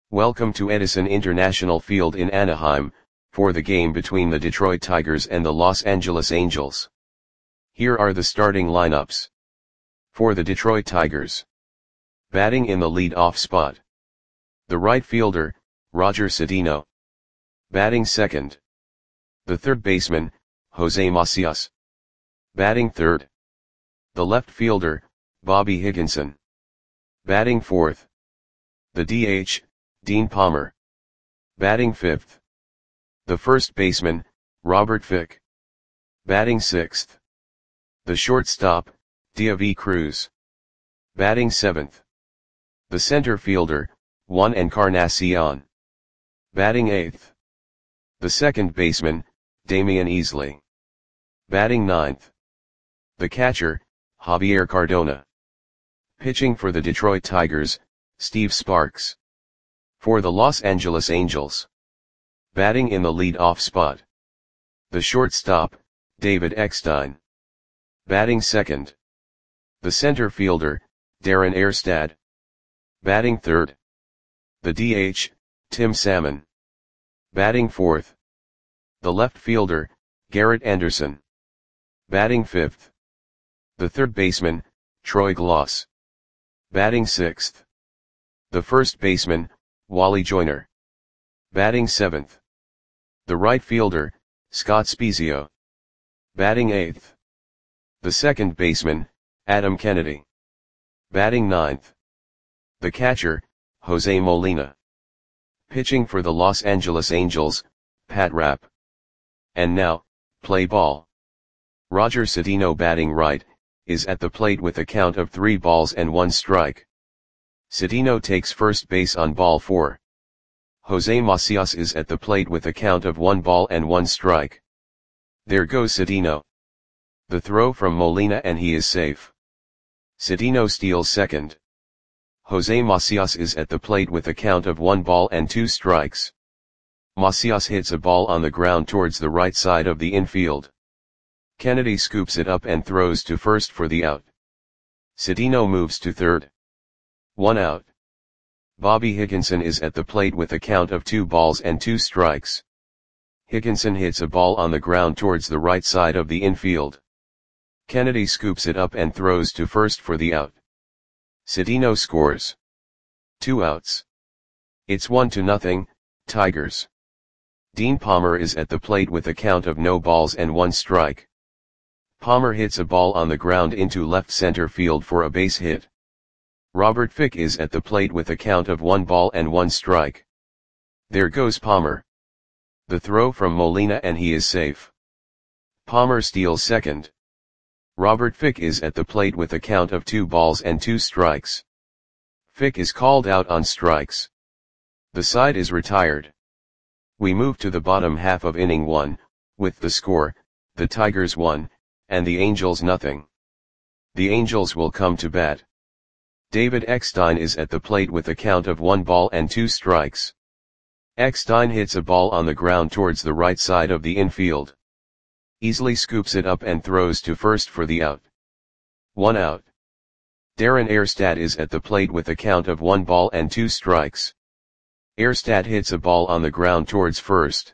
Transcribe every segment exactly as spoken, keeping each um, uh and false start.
Welcome to Edison International Field in Anaheim, for the game between the Detroit Tigers and the Los Angeles Angels. Here are the starting lineups. For the Detroit Tigers. Batting in the lead-off spot. The right fielder, Roger Cedeno. Batting second. The third baseman, Jose Macias. Batting third. The left fielder, Bobby Higginson. Batting fourth. The D H, Dean Palmer. Batting fifth. The first baseman, Robert Fick. Batting sixth. The shortstop, David Cruz. Batting seventh. The center fielder, Juan Encarnacion. Batting eighth. The second baseman, Damian Easley. Batting ninth. The catcher, Javier Cardona. Pitching for the Detroit Tigers, Steve Sparks. For the Los Angeles Angels. Batting in the lead-off spot. The shortstop, David Eckstein. Batting second. The center fielder, Darren Erstad. Batting third. The D H, Tim Salmon. Batting fourth. The left fielder, Garrett Anderson. Batting fifth. The third baseman, Troy Glaus. Batting sixth. The first baseman, Wally Joyner. Batting seventh. The right fielder, Scott Spiezio. Batting eighth. The second baseman, Adam Kennedy. Batting ninth. The catcher, Jose Molina. Pitching for the Los Angeles Angels, Pat Rapp. And now, play ball. Roger Cedeno batting right, is at the plate with a count of three balls and one strike. Cedeno takes first base on ball four. Jose Macias is at the plate with a count of one ball and one strike. There goes Cedeno. The throw from Molina and he is safe. Cedeno steals second. Jose Macias is at the plate with a count of one ball and two strikes. Macias hits a ball on the ground towards the right side of the infield. Kennedy scoops it up and throws to first for the out. Cedeno moves to third. One out. Bobby Higginson is at the plate with a count of two balls and two strikes. Higginson hits a ball on the ground towards the right side of the infield. Kennedy scoops it up and throws to first for the out. Cedeno scores. Two outs. It's one to nothing, Tigers. Dean Palmer is at the plate with a count of no balls and one strike. Palmer hits a ball on the ground into left center field for a base hit. Robert Fick is at the plate with a count of one ball and one strike. There goes Palmer. The throw from Molina and he is safe. Palmer steals second. Robert Fick is at the plate with a count of two balls and two strikes. Fick is called out on strikes. The side is retired. We move to the bottom half of inning one, with the score, the Tigers one, and the Angels nothing. The Angels will come to bat. David Eckstein is at the plate with a count of one ball and two strikes. Eckstein hits a ball on the ground towards the right side of the infield. Easley scoops it up and throws to first for the out. One out. Darren Erstad is at the plate with a count of one ball and two strikes. Erstad hits a ball on the ground towards first.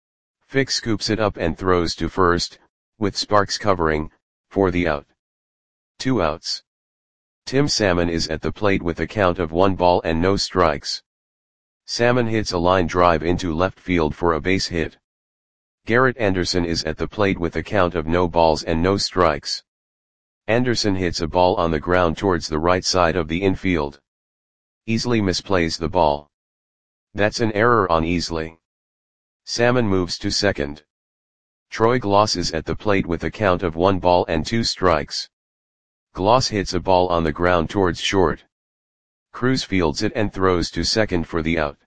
Fick scoops it up and throws to first, with Sparks covering, for the out. Two outs. Tim Salmon is at the plate with a count of one ball and no strikes. Salmon hits a line drive into left field for a base hit. Garrett Anderson is at the plate with a count of no balls and no strikes. Anderson hits a ball on the ground towards the right side of the infield. Easley misplays the ball. That's an error on Easley. Salmon moves to second. Troy Glaus is at the plate with a count of one ball and two strikes. Glaus hits a ball on the ground towards short. Cruz fields it and throws to second for the out.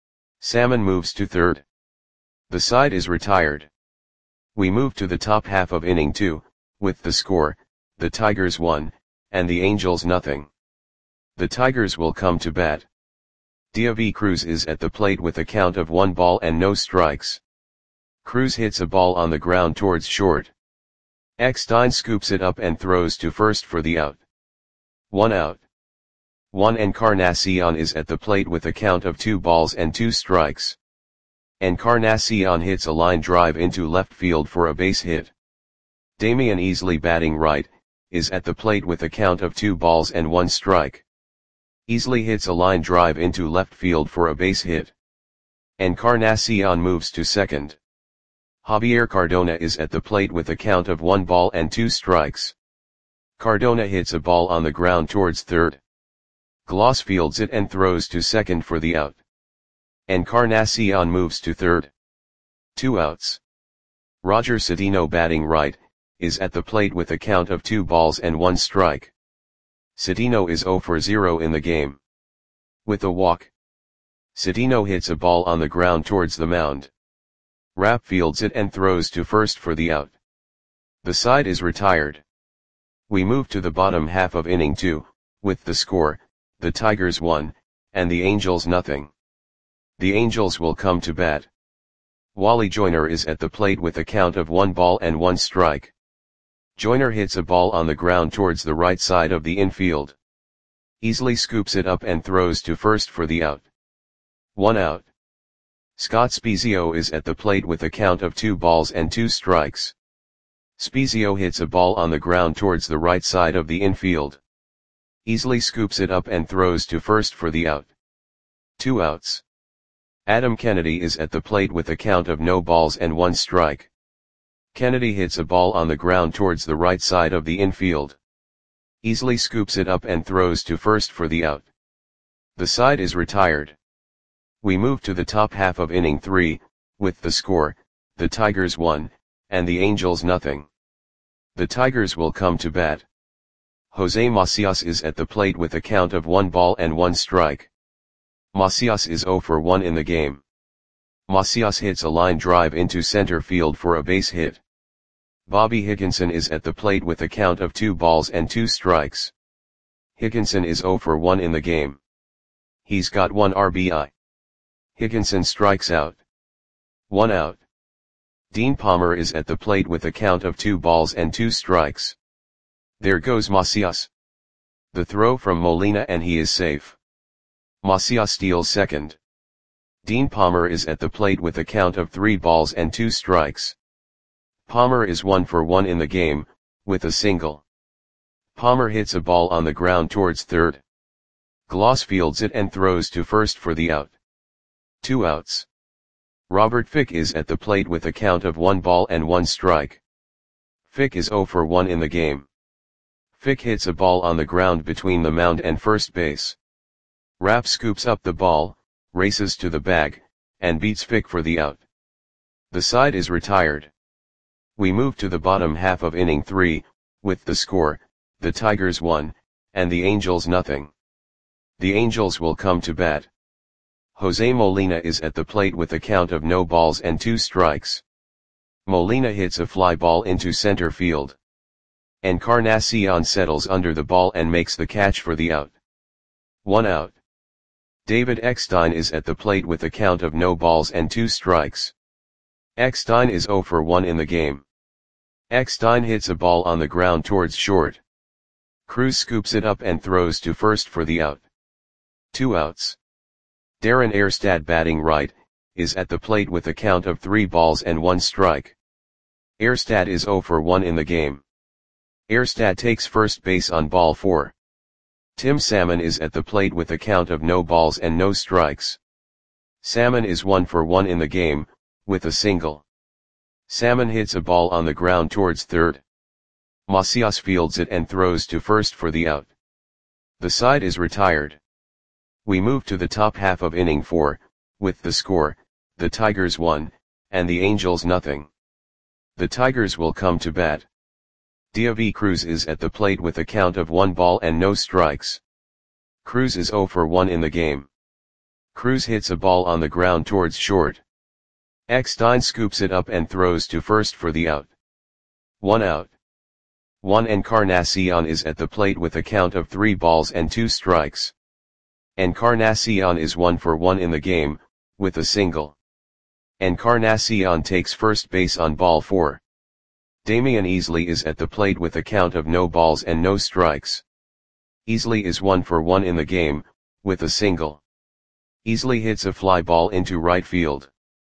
Salmon moves to third. The side is retired. We move to the top half of inning two, with the score, the Tigers one, and the Angels nothing. The Tigers will come to bat. David Cruz is at the plate with a count of one ball and no strikes. Cruz hits a ball on the ground towards short. Eckstein scoops it up and throws to first for the out. One out. Juan Encarnacion is at the plate with a count of two balls and two strikes. Encarnacion hits a line drive into left field for a base hit. Damian Easley, batting right, is at the plate with a count of two balls and one strike. Easley hits a line drive into left field for a base hit. Encarnacion moves to second. Javier Cardona is at the plate with a count of one ball and two strikes. Cardona hits a ball on the ground towards third. Gloss fields it and throws to second for the out. Encarnacion moves to third. Two outs. Roger Cedeno, batting right, is at the plate with a count of two balls and one strike. Cedeno is zero for zero in the game. With a walk, Cedeno hits a ball on the ground towards the mound. Rapp fields it and throws to first for the out. The side is retired. We move to the bottom half of inning two, with the score, the Tigers one, and the Angels nothing. The Angels will come to bat. Wally Joyner is at the plate with a count of one ball and one strike. Joyner hits a ball on the ground towards the right side of the infield. Easley scoops it up and throws to first for the out. One out. Scott Spiezio is at the plate with a count of two balls and two strikes. Spiezio hits a ball on the ground towards the right side of the infield. Easley scoops it up and throws to first for the out. Two outs. Adam Kennedy is at the plate with a count of no balls and one strike. Kennedy hits a ball on the ground towards the right side of the infield. Easley scoops it up and throws to first for the out. The side is retired. We move to the top half of inning three, with the score, the Tigers one, and the Angels nothing. The Tigers will come to bat. Jose Macias is at the plate with a count of one ball and one strike. Macias is zero for one in the game. Macias hits a line drive into center field for a base hit. Bobby Higginson is at the plate with a count of two balls and two strikes. Higginson is zero for one in the game. He's got one R B I. Higginson strikes out. One out. Dean Palmer is at the plate with a count of two balls and two strikes. There goes Macias. The throw from Molina and he is safe. Macias steals second. Dean Palmer is at the plate with a count of three balls and two strikes. Palmer is one for one in the game, with a single. Palmer hits a ball on the ground towards third. Gloss fields it and throws to first for the out. Two outs. Robert Fick is at the plate with a count of one ball and one strike. Fick is zero for one in the game. Fick hits a ball on the ground between the mound and first base. Rapp scoops up the ball, races to the bag, and beats Fick for the out. The side is retired. We move to the bottom half of inning three, with the score, the Tigers one, and the Angels nothing. The Angels will come to bat. Jose Molina is at the plate with a count of no balls and two strikes. Molina hits a fly ball into center field. Encarnacion settles under the ball and makes the catch for the out. One out. David Eckstein is at the plate with a count of no balls and two strikes. Eckstein is zero for one in the game. Eckstein hits a ball on the ground towards short. Cruz scoops it up and throws to first for the out. Two outs. Darren Erstad, batting right, is at the plate with a count of three balls and one strike. Erstad is zero for one in the game. Erstad takes first base on ball four. Tim Salmon is at the plate with a count of no balls and no strikes. Salmon is one for one in the game, with a single. Salmon hits a ball on the ground towards third. Macias fields it and throws to first for the out. The side is retired. We move to the top half of inning four, with the score, the Tigers one, and the Angels nothing. The Tigers will come to bat. David Cruz is at the plate with a count of one ball and no strikes. Cruz is zero for one in the game. Cruz hits a ball on the ground towards short. Eckstein scoops it up and throws to first for the out. One out. Juan Encarnacion is at the plate with a count of three balls and two strikes. Encarnacion is one for one in the game, with a single. Encarnacion takes first base on ball four. Damian Easley is at the plate with a count of no balls and no strikes. Easley is one for one in the game, with a single. Easley hits a fly ball into right field.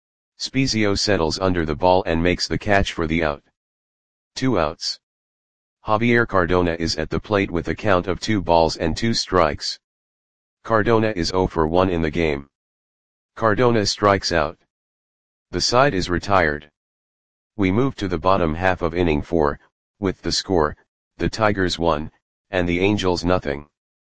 Spezio settles under the ball and makes the catch for the out. Two outs. Javier Cardona is at the plate with a count of two balls and two strikes. Cardona is zero for one in the game. Cardona strikes out. The side is retired. We move to the bottom half of inning four, with the score, the Tigers one, and the Angels nothing.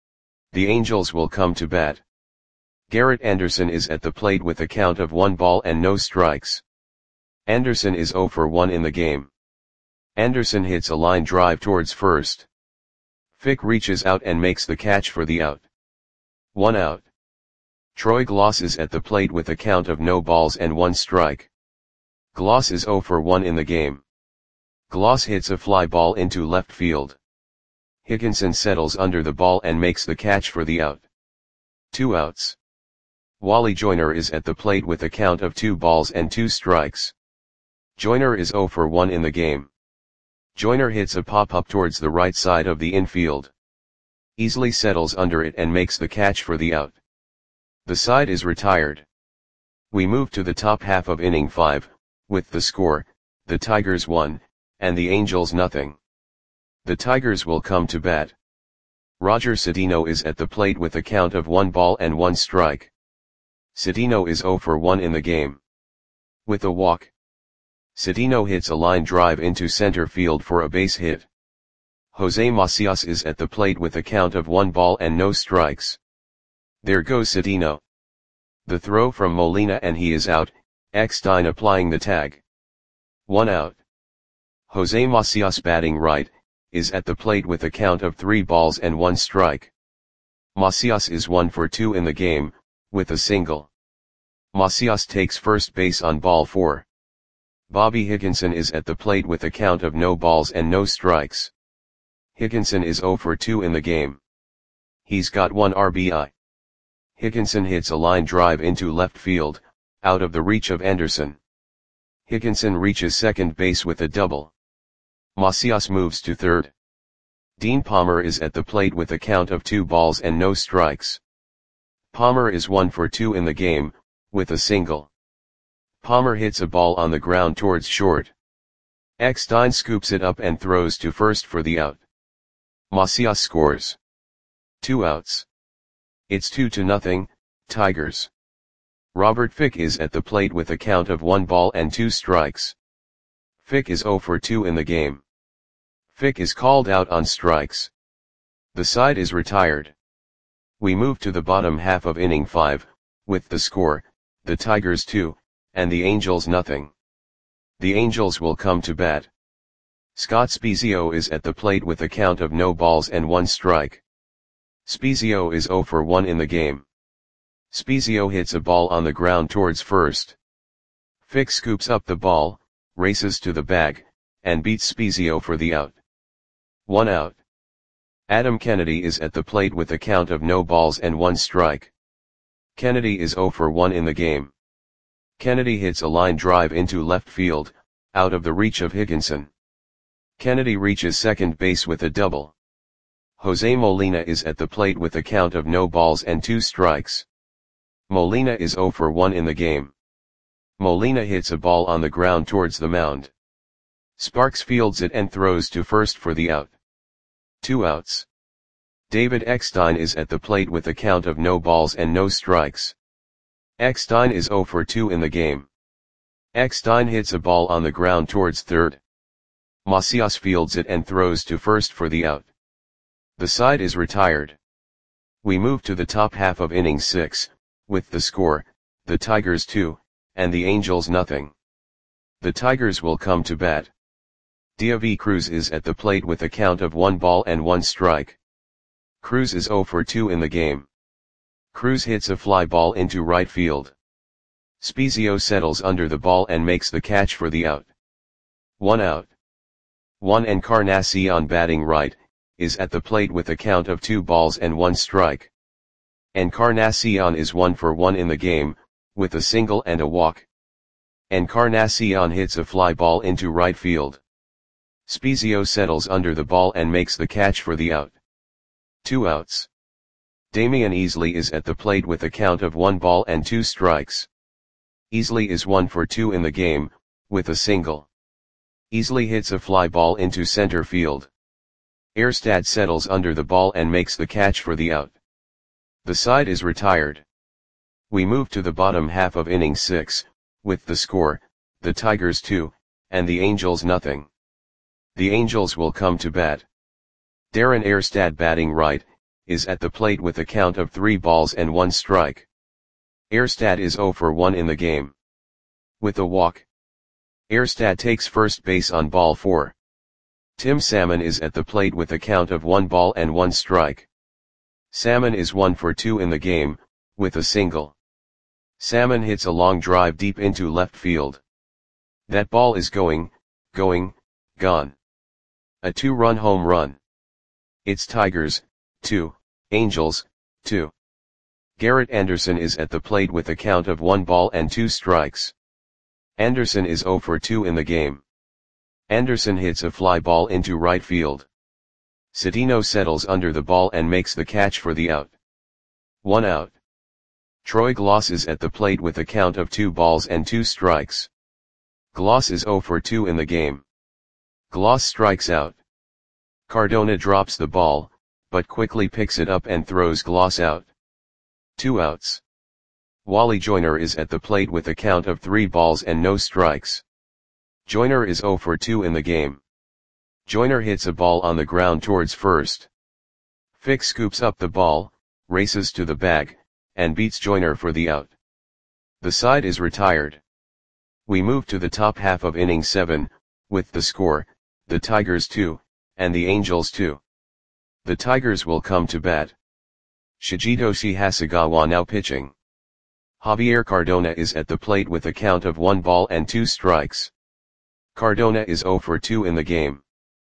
The Angels will come to bat. Garrett Anderson is at the plate with a count of one ball and no strikes. Anderson is zero for one in the game. Anderson hits a line drive towards first. Fick reaches out and makes the catch for the out. One out. Troy Gloss is at the plate with a count of no balls and one strike. Gloss is zero for one in the game. Gloss hits a fly ball into left field. Higginson settles under the ball and makes the catch for the out. Two outs. Wally Joyner is at the plate with a count of two balls and two strikes. Joyner is zero for one in the game. Joyner hits a pop-up towards the right side of the infield. Easley settles under it and makes the catch for the out. The side is retired. We move to the top half of inning five, with the score, the Tigers one, and the Angels nothing. The Tigers will come to bat. Roger Cedeno is at the plate with a count of one ball and one strike. Cedeno is zero for one in the game. With a walk. Cedeno hits a line drive into center field for a base hit. Jose Macias is at the plate with a count of one ball and no strikes. There goes Cedeno. The throw from Molina and he is out, Eckstein applying the tag. One out. Jose Macias batting right, is at the plate with a count of three balls and one strike. Macias is one for two in the game, with a single. Macias takes first base on ball four. Bobby Higginson is at the plate with a count of no balls and no strikes. Higginson is zero for two in the game. He's got one R B I. Higginson hits a line drive into left field, out of the reach of Anderson. Higginson reaches second base with a double. Macias moves to third. Dean Palmer is at the plate with a count of two balls and no strikes. Palmer is one for two in the game, with a single. Palmer hits a ball on the ground towards short. Eckstein scoops it up and throws to first for the out. Macias scores. Two outs. It's two to nothing, Tigers. Robert Fick is at the plate with a count of one ball and two strikes. Fick is zero for two in the game. Fick is called out on strikes. The side is retired. We move to the bottom half of inning five, with the score, the Tigers two, and the Angels nothing. The Angels will come to bat. Scott Spezio is at the plate with a count of no balls and one strike. Spezio is zero for one in the game. Spezio hits a ball on the ground towards first. Fick scoops up the ball, races to the bag, and beats Spezio for the out. One out. Adam Kennedy is at the plate with a count of no balls and one strike. Kennedy is zero for one in the game. Kennedy hits a line drive into left field, out of the reach of Higginson. Kennedy reaches second base with a double. Jose Molina is at the plate with a count of no balls and two strikes. Molina is zero for one in the game. Molina hits a ball on the ground towards the mound. Sparks fields it and throws to first for the out. Two outs. David Eckstein is at the plate with a count of no balls and no strikes. Eckstein is zero for two in the game. Eckstein hits a ball on the ground towards third. Macias fields it and throws to first for the out. The side is retired. We move to the top half of inning six, with the score, the Tigers two, and the Angels nothing. The Tigers will come to bat. David Cruz is at the plate with a count of one ball and one strike. Cruz is zero for two in the game. Cruz hits a fly ball into right field. Spezio settles under the ball and makes the catch for the out. One out. Juan Encarnacion batting right, is at the plate with a count of two balls and one strike. Encarnacion is one for one in the game, with a single and a walk. Encarnacion hits a fly ball into right field. Spezio settles under the ball and makes the catch for the out. Two outs. Damian Easley is at the plate with a count of one ball and two strikes. Easley is one for two in the game, with a single. Easley hits a fly ball into center field. Erstad settles under the ball and makes the catch for the out. The side is retired. We move to the bottom half of inning six, with the score, the Tigers two, and the Angels nothing. The Angels will come to bat. Darren Erstad, batting right, is at the plate with a count of three balls and one strike. Erstad is zero for one in the game. With a walk. Erstad takes first base on ball four. Tim Salmon is at the plate with a count of one ball and one strike. Salmon is one for two in the game, with a single. Salmon hits a long drive deep into left field. That ball is going, going, gone. A two-run home run. It's Tigers, two, Angels, two. Garrett Anderson is at the plate with a count of one ball and two strikes. Anderson is zero for two in the game. Anderson hits a fly ball into right field. Cedeno settles under the ball and makes the catch for the out. One out. Troy Gloss is at the plate with a count of two balls and two strikes. Gloss is zero for two in the game. Gloss strikes out. Cardona drops the ball, but quickly picks it up and throws Gloss out. Two outs. Wally Joyner is at the plate with a count of three balls and no strikes. Joyner is zero for two in the game. Joyner hits a ball on the ground towards first. Fick scoops up the ball, races to the bag, and beats Joyner for the out. The side is retired. We move to the top half of inning seven, with the score, the Tigers two, and the Angels two. The Tigers will come to bat. Shigetoshi Hasegawa now pitching. Javier Cardona is at the plate with a count of one ball and two strikes. Cardona is zero for two in the game.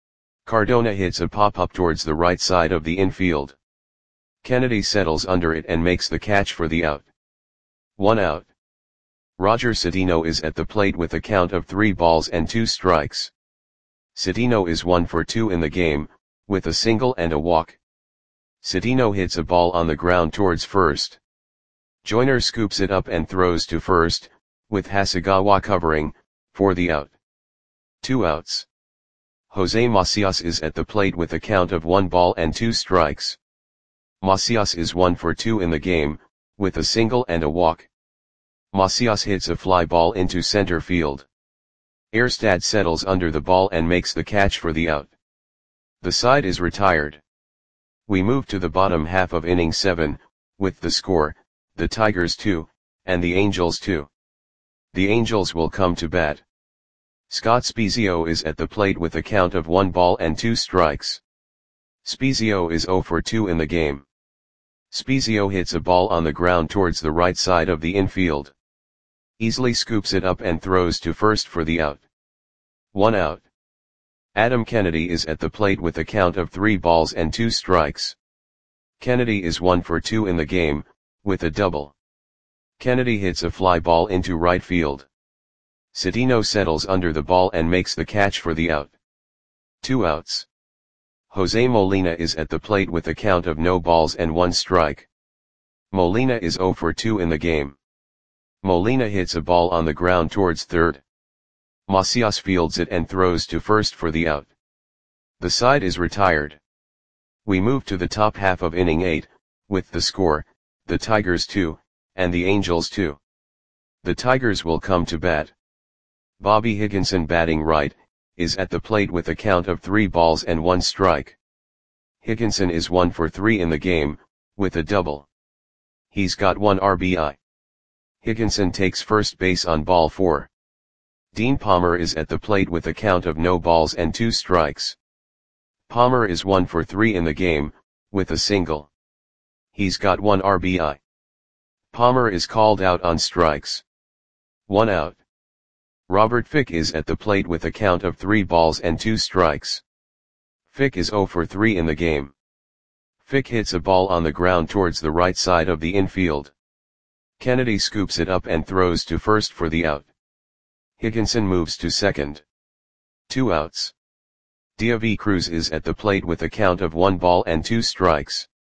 Cardona hits a pop-up towards the right side of the infield. Kennedy settles under it and makes the catch for the out. One out. Roger Cedeno is at the plate with a count of three balls and two strikes. Cedeno is one for two in the game, with a single and a walk. Cedeno hits a ball on the ground towards first. Joyner scoops it up and throws to first, with Hasegawa covering, for the out. Two outs. Jose Macias is at the plate with a count of one ball and two strikes. Macias is one for two in the game, with a single and a walk. Macias hits a fly ball into center field. Erstad settles under the ball and makes the catch for the out. The side is retired. We move to the bottom half of inning seven, with the score, the Tigers two, and the Angels two. The Angels will come to bat. Scott Spiezio is at the plate with a count of one ball and two strikes. Spiezio is zero for two in the game. Spiezio hits a ball on the ground towards the right side of the infield. Easley scoops it up and throws to first for the out. One out. Adam Kennedy is at the plate with a count of three balls and two strikes. Kennedy is one for two in the game, with a double. Kennedy hits a fly ball into right field. Cedeno settles under the ball and makes the catch for the out. Two outs. Jose Molina is at the plate with a count of no balls and one strike. Molina is zero for two in the game. Molina hits a ball on the ground towards third. Macias fields it and throws to first for the out. The side is retired. We move to the top half of inning eight, with the score, the Tigers two, and the Angels two. The Tigers will come to bat. Bobby Higginson, batting right, is at the plate with a count of three balls and one strike. Higginson is one for three in the game, with a double. He's got one R B I. Higginson takes first base on ball four. Dean Palmer is at the plate with a count of no balls and two strikes. Palmer is one for three in the game, with a single. He's got one R B I. Palmer is called out on strikes. One out. Robert Fick is at the plate with a count of three balls and two strikes. Fick is zero for three in the game. Fick hits a ball on the ground towards the right side of the infield. Kennedy scoops it up and throws to first for the out. Higginson moves to second. Two outs. Diavi Cruz is at the plate with a count of one ball and two strikes.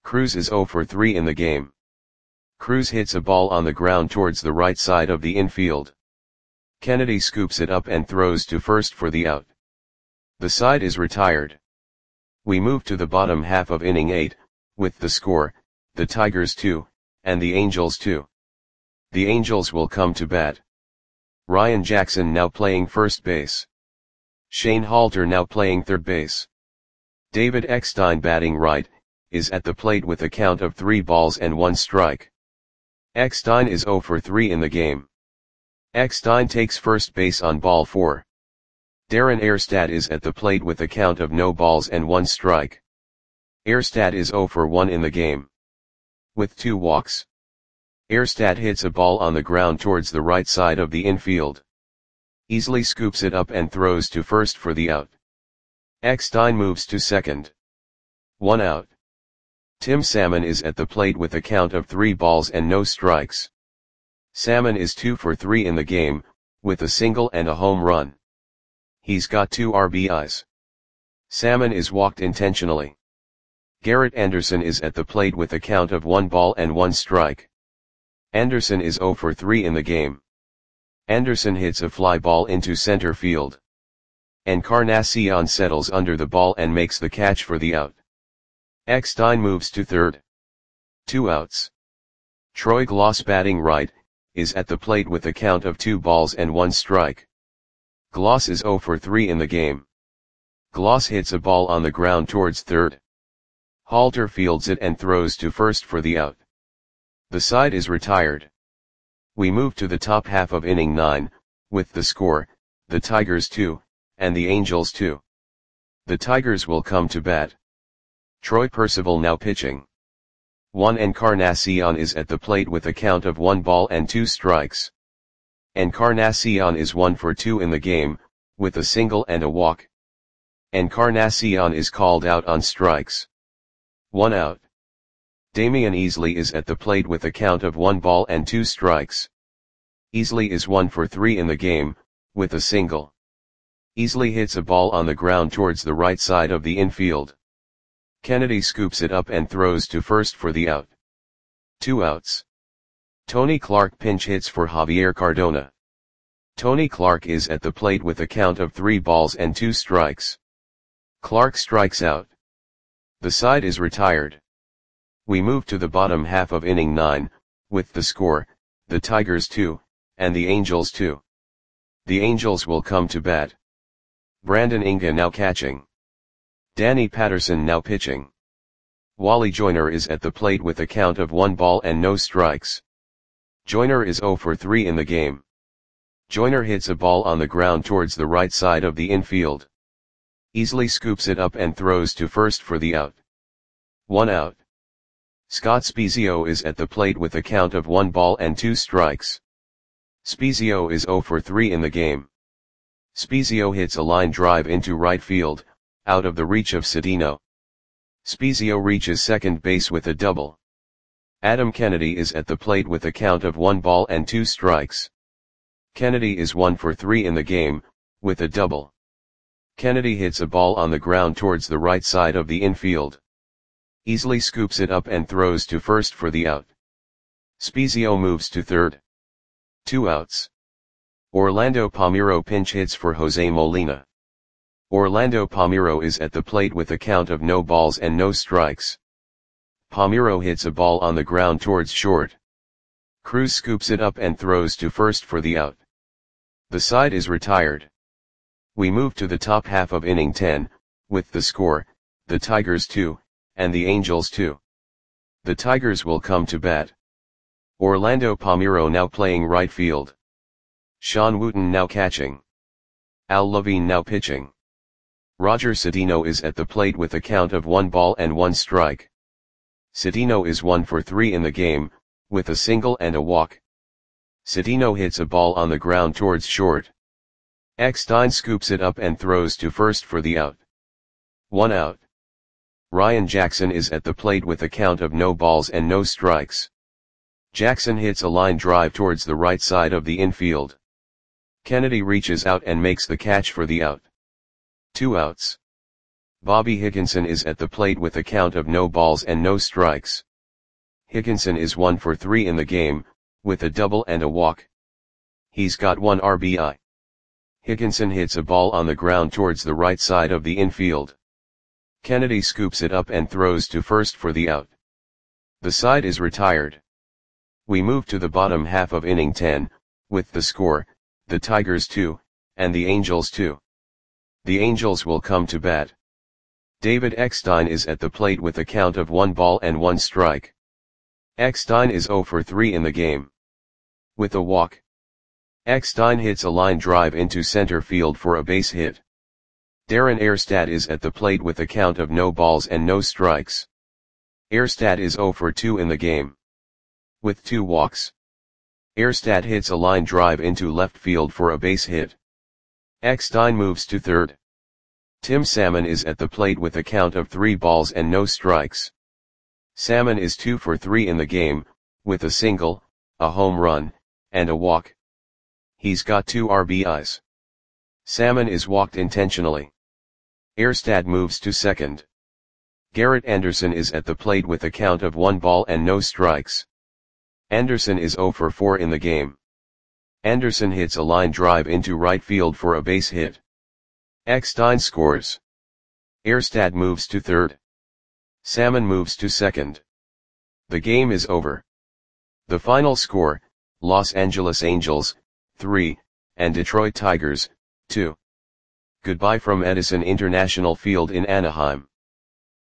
Cruz is zero for three in the game. Cruz hits a ball on the ground towards the right side of the infield. Kennedy scoops it up and throws to first for the out. The side is retired. We move to the bottom half of inning eight, with the score, the Tigers two, and the Angels two. The Angels will come to bat. Ryan Jackson now playing first base. Shane Halter now playing third base. David Eckstein batting right, is at the plate with a count of three balls and one strike. Eckstein is zero for three in the game. Eckstein takes first base on ball four. Darren Erstad is at the plate with a count of no balls and one strike. Erstad is zero for one in the game. With two walks. Erstad hits a ball on the ground towards the right side of the infield. Easily scoops it up and throws to first for the out. Eckstein moves to second. One out. Tim Salmon is at the plate with a count of three balls and no strikes. Salmon is two for three in the game, with a single and a home run. He's got two R B Is. Salmon is walked intentionally. Garrett Anderson is at the plate with a count of one ball and one strike. Anderson is zero for three in the game. Anderson hits a fly ball into center field. Encarnacion settles under the ball and makes the catch for the out. Eckstein moves to third. Two outs. Troy Gloss batting right, is at the plate with a count of two balls and one strike. Gloss is zero for three in the game. Gloss hits a ball on the ground towards third. Halter fields it and throws to first for the out. The side is retired. We move to the top half of inning nine, with the score, the Tigers two, and the Angels two. The Tigers will come to bat. Troy Percival now pitching. Juan Encarnacion is at the plate with a count of one ball and two strikes. Encarnacion is one for two in the game, with a single and a walk. Encarnacion is called out on strikes. One out. Damian Easley is at the plate with a count of one ball and two strikes. Easley is one for three in the game, with a single. Easley hits a ball on the ground towards the right side of the infield. Kennedy scoops it up and throws to first for the out. Two outs. Tony Clark pinch hits for Javier Cardona. Tony Clark is at the plate with a count of three balls and two strikes. Clark strikes out. The side is retired. We move to the bottom half of inning nine, with the score, the Tigers two, and the Angels two. The Angels will come to bat. Brandon Inga now catching. Danny Patterson now pitching. Wally Joyner is at the plate with a count of one ball and no strikes. Joyner is zero for three in the game. Joyner hits a ball on the ground towards the right side of the infield. Easily scoops it up and throws to first for the out. One out. Scott Spiezio is at the plate with a count of one ball and two strikes. Spiezio is zero for three in the game. Spiezio hits a line drive into right field, out of the reach of Cedeno. Spiezio reaches second base with a double. Adam Kennedy is at the plate with a count of one ball and two strikes. Kennedy is one for three in the game, with a double. Kennedy hits a ball on the ground towards the right side of the infield. Easily scoops it up and throws to first for the out. Spiezio moves to third. Two outs. Orlando Palmeiro pinch hits for Jose Molina. Orlando Palmeiro is at the plate with a count of no balls and no strikes. Palmeiro hits a ball on the ground towards short. Cruz scoops it up and throws to first for the out. The side is retired. We move to the top half of inning ten, with the score, the Tigers two, and the Angels two. The Tigers will come to bat. Orlando Palmeiro now playing right field. Sean Wooten now catching. Al Levine now pitching. Roger Cedeno is at the plate with a count of one ball and one strike. Cedeno is one for three in the game, with a single and a walk. Cedeno hits a ball on the ground towards short. Eckstein scoops it up and throws to first for the out. One out. Ryan Jackson is at the plate with a count of no balls and no strikes. Jackson hits a line drive towards the right side of the infield. Kennedy reaches out and makes the catch for the out. Two outs. Bobby Higginson is at the plate with a count of no balls and no strikes. Higginson is one for three in the game, with a double and a walk. He's got one R B I. Higginson hits a ball on the ground towards the right side of the infield. Kennedy scoops it up and throws to first for the out. The side is retired. We move to the bottom half of inning ten, with the score, the Tigers two, and the Angels two. The Angels will come to bat. David Eckstein is at the plate with a count of one ball and one strike. Eckstein is zero for three in the game. With a walk. Eckstein hits a line drive into center field for a base hit. Darren Erstad is at the plate with a count of no balls and no strikes. Erstad is zero for two in the game. With two walks. Erstad hits a line drive into left field for a base hit. Eckstein moves to third. Tim Salmon is at the plate with a count of three balls and no strikes. Salmon is two for three in the game, with a single, a home run, and a walk. He's got two R B Is. Salmon is walked intentionally. Erstad moves to second. Garrett Anderson is at the plate with a count of one ball and no strikes. Anderson is zero for four in the game. Anderson hits a line drive into right field for a base hit. Eckstein scores. Erstad moves to third. Salmon moves to second. The game is over. The final score, Los Angeles Angels, three, and Detroit Tigers, two. Goodbye from Edison International Field in Anaheim.